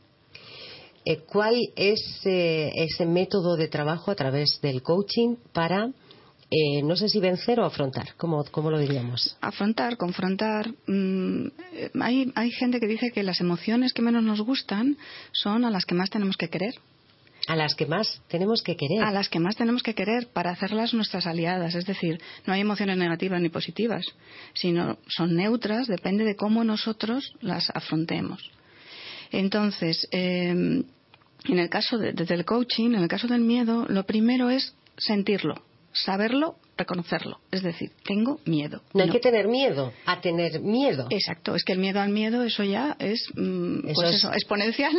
Speaker 2: Eh, ¿Cuál es eh, ese método de trabajo a través del coaching para, eh, no sé si vencer o afrontar? ¿Cómo, cómo lo diríamos?
Speaker 6: Afrontar, confrontar. Mmm, hay, hay gente que dice que las emociones que menos nos gustan son a las que más tenemos que querer.
Speaker 2: A las que más tenemos que querer.
Speaker 6: A las que más tenemos que querer para hacerlas nuestras aliadas. Es decir, no hay emociones negativas ni positivas, sino son neutras, depende de cómo nosotros las afrontemos. Entonces, eh, en el caso de, del coaching, en el caso del miedo, lo primero es sentirlo, saberlo, reconocerlo. Es decir, tengo miedo.
Speaker 2: No hay no. que tener miedo a tener miedo.
Speaker 6: Exacto, es que el miedo al miedo, eso ya es, mm,
Speaker 2: eso
Speaker 6: pues
Speaker 2: es...
Speaker 6: eso, exponencial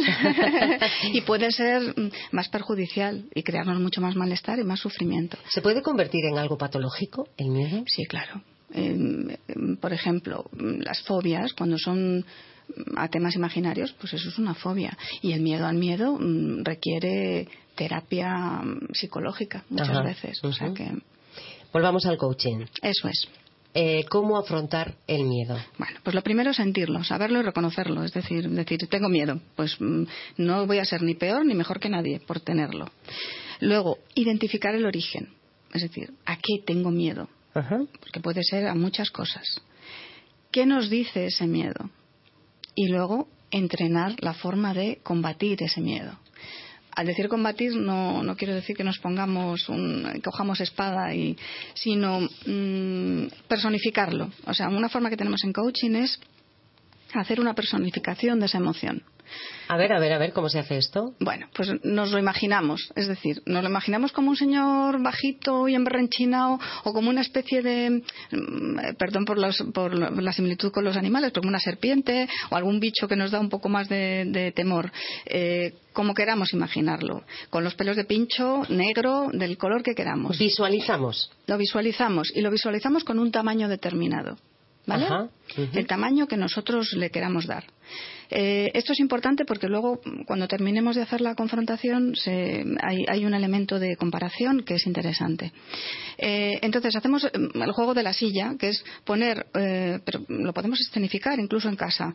Speaker 6: y puede ser mm, más perjudicial y crearnos mucho más malestar y más sufrimiento.
Speaker 2: ¿Se puede convertir en algo patológico el miedo?
Speaker 6: Sí, claro. Eh, por ejemplo, las fobias, cuando son a temas imaginarios, pues eso es una fobia. Y el miedo al miedo mmm, requiere terapia psicológica muchas Ajá. veces. Uh-huh. O sea que...
Speaker 2: Volvamos al coaching.
Speaker 6: Eso es.
Speaker 2: Eh, ¿Cómo afrontar el miedo?
Speaker 6: Bueno, pues lo primero es sentirlo, saberlo y reconocerlo. Es decir, decir tengo miedo. Pues mmm, no voy a ser ni peor ni mejor que nadie por tenerlo. Luego, identificar el origen. Es decir, ¿a qué tengo miedo?
Speaker 2: Uh-huh.
Speaker 6: Porque puede ser a muchas cosas. ¿Qué nos dice ese miedo? Y luego entrenar la forma de combatir ese miedo. Al decir combatir no, no quiero decir que nos pongamos un, que cojamos espada y, sino mmm, personificarlo. O sea, una forma que tenemos en coaching es hacer una personificación de esa emoción.
Speaker 2: A ver, a ver, a ver, ¿cómo se hace esto?
Speaker 6: Bueno, pues nos lo imaginamos, es decir, nos lo imaginamos como un señor bajito y emberrenchinado o como una especie de, perdón por, los, por la similitud con los animales, pero como una serpiente o algún bicho que nos da un poco más de, de temor, eh, como queramos imaginarlo, con los pelos de pincho, negro, del color que queramos.
Speaker 2: Visualizamos.
Speaker 6: Lo visualizamos y lo visualizamos con un tamaño determinado. ¿Vale?
Speaker 2: Ajá, uh-huh.
Speaker 6: El tamaño que nosotros le queramos dar. Eh, esto es importante porque luego, cuando terminemos de hacer la confrontación, se, hay, hay un elemento de comparación que es interesante. Eh, entonces, hacemos el juego de la silla, que es poner, eh, pero lo podemos escenificar incluso en casa.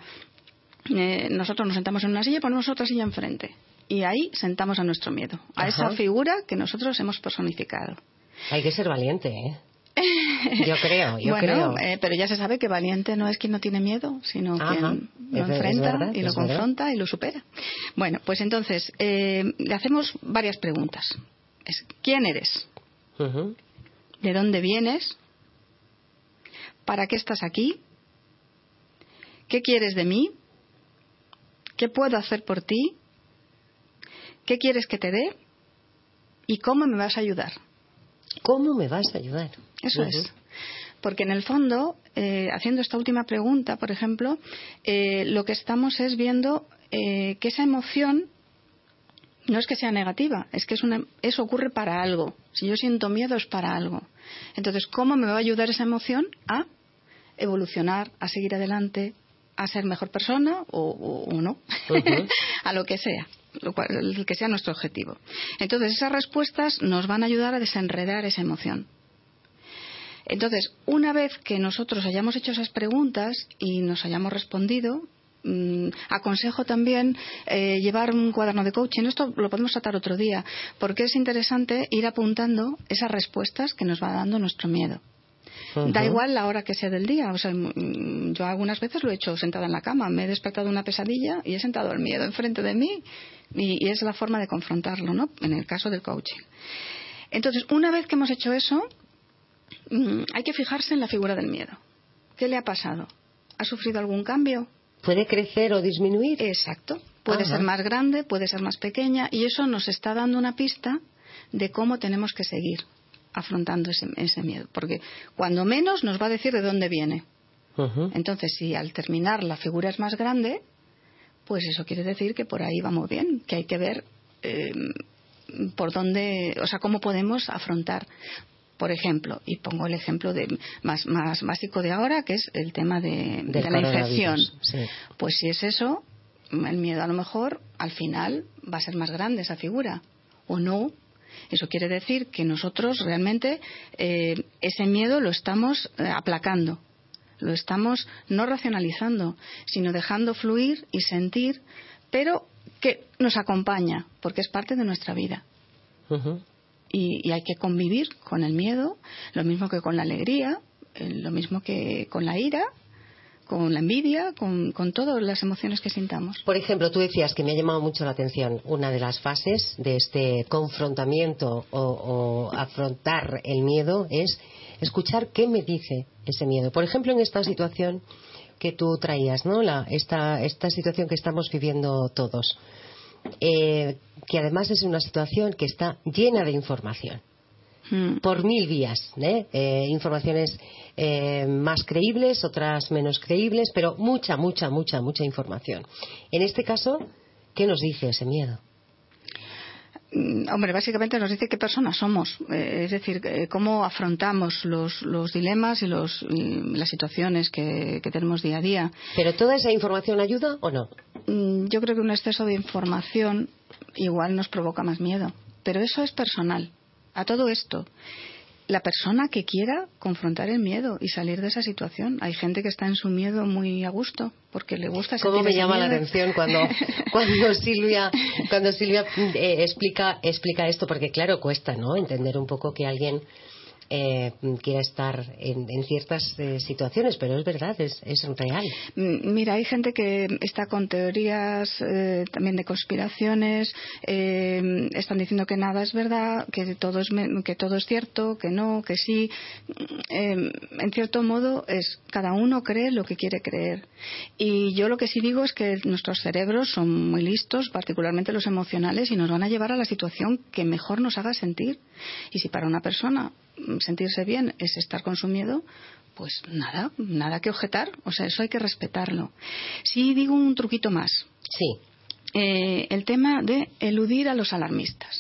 Speaker 6: Eh, nosotros nos sentamos en una silla y ponemos otra silla enfrente. Y ahí sentamos a nuestro miedo, a
Speaker 2: Ajá.
Speaker 6: esa figura que nosotros hemos personificado.
Speaker 2: Hay que ser valiente, ¿eh? Yo creo, yo
Speaker 6: bueno,
Speaker 2: creo.
Speaker 6: Eh, pero ya se sabe que valiente no es quien no tiene miedo, sino
Speaker 2: Ajá,
Speaker 6: quien lo
Speaker 2: es,
Speaker 6: enfrenta
Speaker 2: es verdad,
Speaker 6: y lo confronta verdad. Y lo supera. Bueno, pues entonces eh, le hacemos varias preguntas. Es, ¿quién eres?
Speaker 2: Uh-huh.
Speaker 6: ¿De dónde vienes? ¿Para qué estás aquí? ¿Qué quieres de mí? ¿Qué puedo hacer por ti? ¿Qué quieres que te dé? ¿Y cómo me vas a ayudar?
Speaker 2: ¿Cómo me vas a ayudar?
Speaker 6: Eso uh-huh. es. Porque en el fondo, eh, haciendo esta última pregunta, por ejemplo, eh, lo que estamos es viendo eh, que esa emoción no es que sea negativa, es que es una, eso ocurre para algo. Si yo siento miedo es para algo. Entonces, ¿cómo me va a ayudar esa emoción a evolucionar, a seguir adelante, a ser mejor persona o, o, o no? Uh-huh. A lo que sea. Lo cual, el que sea nuestro objetivo. Entonces, esas respuestas nos van a ayudar a desenredar esa emoción. Entonces, una vez que nosotros hayamos hecho esas preguntas y nos hayamos respondido, mmm, aconsejo también eh, llevar un cuaderno de coaching. Esto lo podemos tratar otro día, porque es interesante ir apuntando esas respuestas que nos va dando nuestro miedo. Uh-huh. Da igual la hora que sea del día. O sea, yo algunas veces lo he hecho sentada en la cama. Me he despertado de una pesadilla y he sentado el miedo enfrente de mí. Y, y es la forma de confrontarlo, ¿no? En el caso del coaching. Entonces, una vez que hemos hecho eso, mmm, hay que fijarse en la figura del miedo. ¿Qué le ha pasado? ¿Ha sufrido algún cambio?
Speaker 2: ¿Puede crecer o disminuir?
Speaker 6: Exacto. Puede
Speaker 2: Ajá.
Speaker 6: ser más grande, puede ser más pequeña. Y eso nos está dando una pista de cómo tenemos que seguir afrontando ese, ese miedo, porque cuando menos nos va a decir de dónde viene.
Speaker 2: Uh-huh.
Speaker 6: Entonces, si al terminar la figura es más grande, pues eso quiere decir que por ahí vamos bien, que hay que ver eh, por dónde, o sea, cómo podemos afrontar. Por ejemplo, y pongo el ejemplo de, más, más básico de ahora, que es el tema de, de la infección.
Speaker 2: Sí.
Speaker 6: Pues si es eso, el miedo a lo mejor al final va a ser más grande esa figura, o no. Eso quiere decir que nosotros realmente eh, ese miedo lo estamos eh, aplacando, lo estamos no racionalizando, sino dejando fluir y sentir, pero que nos acompaña, porque es parte de nuestra vida.
Speaker 2: Uh-huh.
Speaker 6: Y, y hay que convivir con el miedo, lo mismo que con la alegría, eh, lo mismo que con la ira, con la envidia, con, con todas las emociones que sintamos.
Speaker 2: Por ejemplo, tú decías que me ha llamado mucho la atención una de las fases de este confrontamiento o, o afrontar el miedo es escuchar qué me dice ese miedo. Por ejemplo, en esta situación que tú traías, ¿no? La, esta, esta situación que estamos viviendo todos. Eh, que además es una situación que está llena de información mm. por mil vías, ¿eh? Eh, informaciones eh, más creíbles, otras menos creíbles, pero mucha, mucha, mucha, mucha información. En este caso, ¿qué nos dice ese miedo?
Speaker 6: Hombre, básicamente nos dice qué personas somos, eh, es decir, eh, cómo afrontamos los, los dilemas y, los, y las situaciones que, que tenemos día a día.
Speaker 2: ¿Pero toda esa información ayuda o no?
Speaker 6: Mm, yo creo que un exceso de información igual nos provoca más miedo, pero eso es personal. A todo esto, la persona que quiera confrontar el miedo y salir de esa situación. Hay gente que está en su miedo muy a gusto porque le gusta sentir
Speaker 2: ¿Cómo me
Speaker 6: ese
Speaker 2: llama
Speaker 6: miedo?
Speaker 2: La atención cuando cuando Silvia cuando Silvia eh, explica explica esto, porque claro, cuesta, ¿no? Entender un poco que alguien eh, quiera estar en, en ciertas eh, situaciones, pero es verdad, es, es real.
Speaker 6: Mira, hay gente que está con teorías eh, también de conspiraciones, eh, están diciendo que nada es verdad, que todo es que todo es cierto, que no, que sí. Eh, en cierto modo es cada uno cree lo que quiere creer. Y yo lo que sí digo es que nuestros cerebros son muy listos, particularmente los emocionales, y nos van a llevar a la situación que mejor nos haga sentir. Y si para una persona sentirse bien es estar con su miedo, pues nada, nada que objetar, o sea, eso hay que respetarlo. Sí digo un truquito más.
Speaker 2: Sí.
Speaker 6: Eh, el tema de eludir a los alarmistas.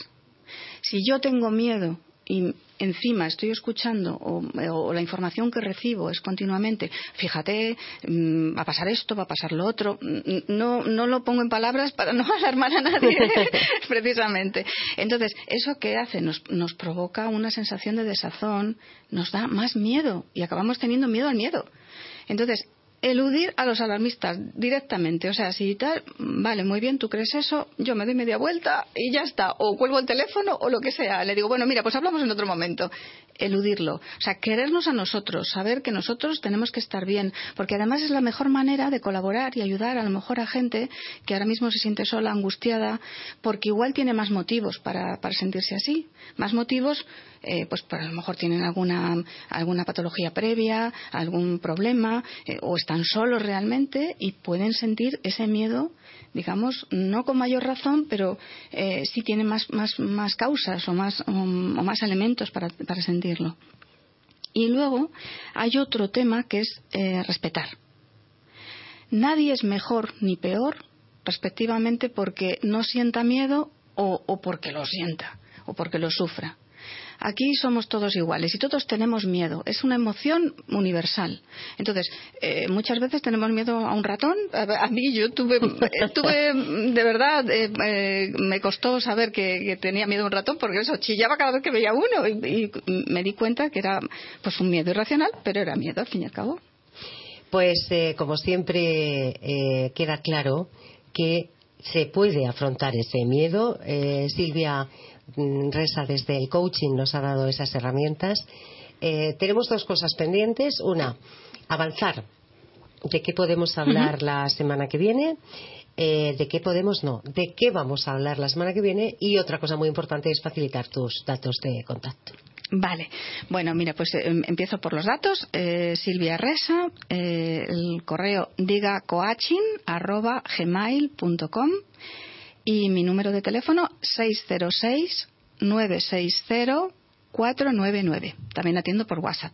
Speaker 6: Si yo tengo miedo y encima estoy escuchando o, o la información que recibo es continuamente, fíjate, va a pasar esto, va a pasar lo otro, no, no lo pongo en palabras para no alarmar a nadie precisamente. Entonces, ¿eso qué hace? Nos, nos provoca una sensación de desazón, nos da más miedo y acabamos teniendo miedo al miedo. Entonces, eludir a los alarmistas directamente, o sea, si tal, vale, muy bien, tú crees eso, yo me doy media vuelta y ya está, o cuelgo el teléfono o lo que sea, le digo, bueno, mira, pues hablamos en otro momento. Eludirlo, o sea, querernos a nosotros, saber que nosotros tenemos que estar bien, porque además es la mejor manera de colaborar y ayudar a lo mejor a gente que ahora mismo se siente sola, angustiada, porque igual tiene más motivos para, para sentirse así, más motivos, eh, pues, pues a lo mejor tienen alguna alguna patología previa, algún problema, eh, o están solos realmente y pueden sentir ese miedo, digamos, no con mayor razón, pero eh, sí tienen más, más, más causas o más, um, o más elementos para, para sentirlo. Y luego hay otro tema que es eh, respetar. Nadie es mejor ni peor, respectivamente, porque no sienta miedo o, o porque lo sienta o porque lo sufra. Aquí somos todos iguales y todos tenemos miedo. Es una emoción universal. Entonces, eh, muchas veces tenemos miedo a un ratón. A, a mí, yo tuve, tuve de verdad, eh, eh, me costó saber que, que tenía miedo a un ratón porque eso chillaba cada vez que veía uno y, y me di cuenta que era pues un miedo irracional, pero era miedo al fin y al cabo.
Speaker 2: Pues, eh, como siempre, eh, queda claro que se puede afrontar ese miedo. Eh, Silvia Resa desde el coaching nos ha dado esas herramientas. Eh, tenemos dos cosas pendientes. Una, avanzar. ¿De qué podemos hablar uh-huh. la semana que viene? Eh, ¿De qué podemos? No. ¿De qué vamos a hablar la semana que viene? Y otra cosa muy importante es facilitar tus datos de contacto.
Speaker 6: Vale, bueno, mira, pues eh, empiezo por los datos. Eh, Silvia Resa, eh, el correo digacoaching arroba gmail punto com y mi número de teléfono seis cero seis nueve seis cero cuatro nueve nueve. También atiendo por WhatsApp.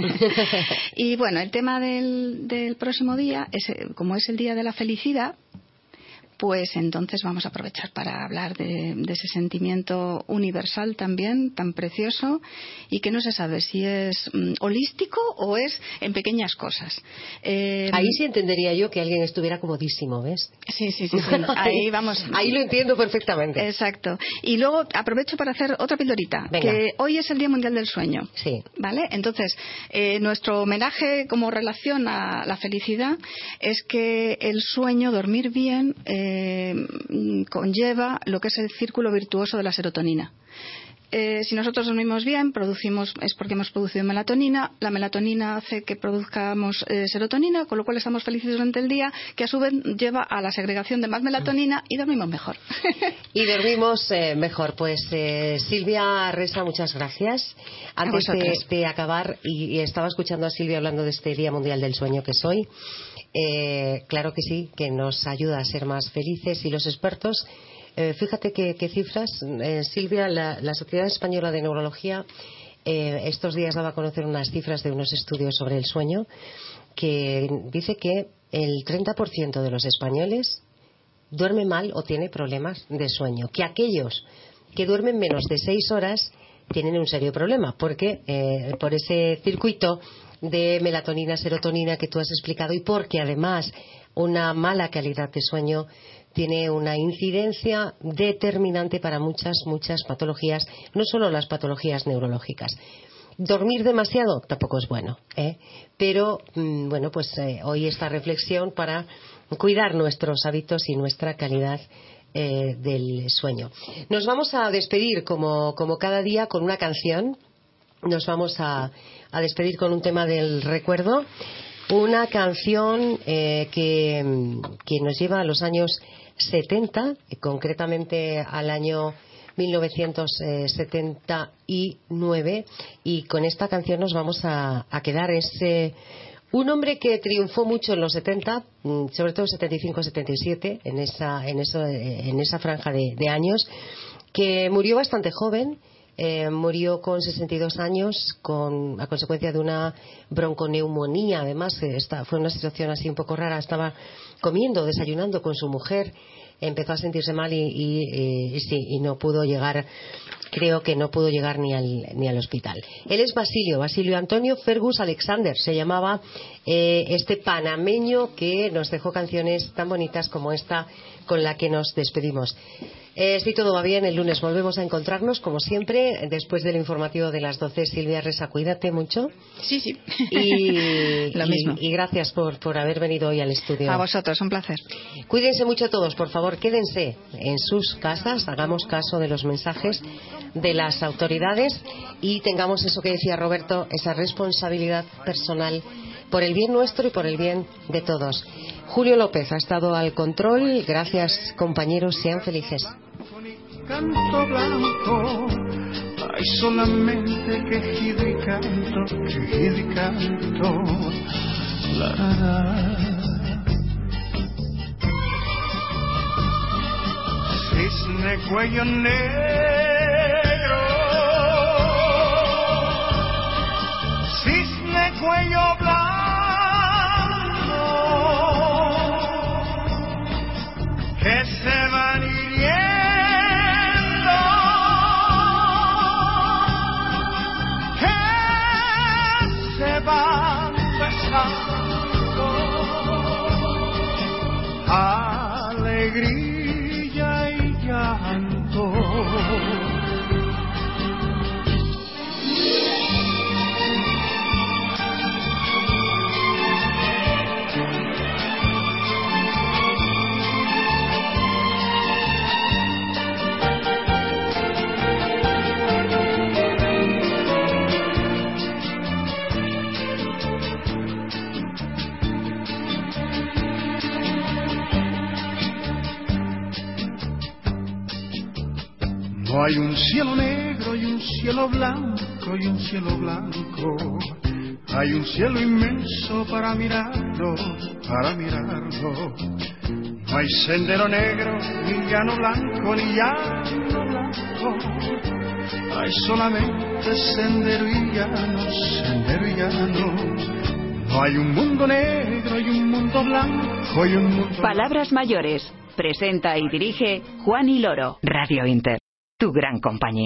Speaker 6: Y bueno, el tema del, del próximo día, es, como es el Día de la Felicidad, pues entonces vamos a aprovechar para hablar de, de ese sentimiento universal también, tan precioso, y que no se sabe si es mm, holístico o es en pequeñas cosas.
Speaker 2: Eh, Ahí sí entendería yo que alguien estuviera comodísimo, ¿ves?
Speaker 6: Sí, sí, sí. sí. Ahí vamos.
Speaker 2: Ahí lo entiendo perfectamente.
Speaker 6: Exacto. Y luego aprovecho para hacer otra pildorita.
Speaker 2: Venga.
Speaker 6: Que hoy es el Día Mundial del Sueño.
Speaker 2: Sí.
Speaker 6: ¿Vale? Entonces, eh, nuestro homenaje como relación a la felicidad es que el sueño, dormir bien, eh, conlleva lo que es el círculo virtuoso de la serotonina. Eh, si nosotros dormimos bien, producimos, es porque hemos producido melatonina. La melatonina hace que produzcamos eh, serotonina, con lo cual estamos felices durante el día, que a su vez lleva a la segregación de más melatonina y dormimos mejor.
Speaker 2: Y dormimos eh, mejor. Pues eh, Silvia Resa, muchas gracias. Antes de, de acabar, y, y estaba escuchando a Silvia hablando de este Día Mundial del Sueño que es hoy. Eh, claro que sí, que nos ayuda a ser más felices, y los expertos, eh, fíjate qué cifras, eh, Silvia, la, la Sociedad Española de Neurología eh, estos días daba a conocer unas cifras de unos estudios sobre el sueño que dice que el treinta por ciento de los españoles duerme mal o tiene problemas de sueño, que aquellos que duermen menos de seis horas tienen un serio problema, porque eh, por ese circuito de melatonina, serotonina que tú has explicado, y porque además una mala calidad de sueño tiene una incidencia determinante para muchas, muchas patologías, no solo las patologías neurológicas. Dormir demasiado tampoco es bueno, ¿eh? Pero, mmm, bueno, pues eh, hoy esta reflexión para cuidar nuestros hábitos y nuestra calidad eh, del sueño. Nos vamos a despedir, como, como cada día, con una canción. Nos vamos a, a despedir con un tema del recuerdo, una canción eh, que, que nos lleva a los años setenta, concretamente al año mil novecientos setenta y nueve, y con esta canción nos vamos a, a quedar. Es eh, un hombre que triunfó mucho en los setenta, sobre todo en setenta y cinco setenta y siete, en esa, en eso, en esa franja de, de años, que murió bastante joven. Eh, murió con sesenta y dos años con, a consecuencia de una bronconeumonía. Además, esta, fue una situación así un poco rara. Estaba comiendo, desayunando con su mujer, empezó a sentirse mal y, y, y, sí, y no pudo llegar, creo que no pudo llegar ni al, ni al hospital. Él es Basilio, Basilio Antonio Fergus Alexander, se llamaba eh, este panameño que nos dejó canciones tan bonitas como esta con la que nos despedimos. Eh, si todo va bien, el lunes volvemos a encontrarnos, como siempre, después del informativo de las doce. Silvia Resa, cuídate mucho.
Speaker 6: Sí, sí.
Speaker 2: Y,
Speaker 6: Lo mismo.
Speaker 2: y, y gracias por, por haber venido hoy al estudio.
Speaker 6: A vosotros, un placer.
Speaker 2: Cuídense mucho todos, por favor, quédense en sus casas, hagamos caso de los mensajes de las autoridades y tengamos eso que decía Roberto, esa responsabilidad personal por el bien nuestro y por el bien de todos. Julio López ha estado al control. Gracias, compañeros, sean felices.
Speaker 7: Canto blanco, hay solamente quejido y canto, quejido y canto, la, la, la. Cisne cuello negro, cisne cuello blanco, que se van hiriendo, que se van besando, alegría y llanto. No hay un cielo negro y un cielo blanco y un cielo blanco. Hay un cielo inmenso para mirarlo, para mirarlo. No hay sendero negro, ni llano blanco, ni llano blanco. Hay solamente sendero y llano, sendero y llano. Hay un mundo negro y un mundo blanco y un mundo...
Speaker 1: Palabras mayores. Presenta y dirige Juan y Loro. Radio Inter, tu gran compañía.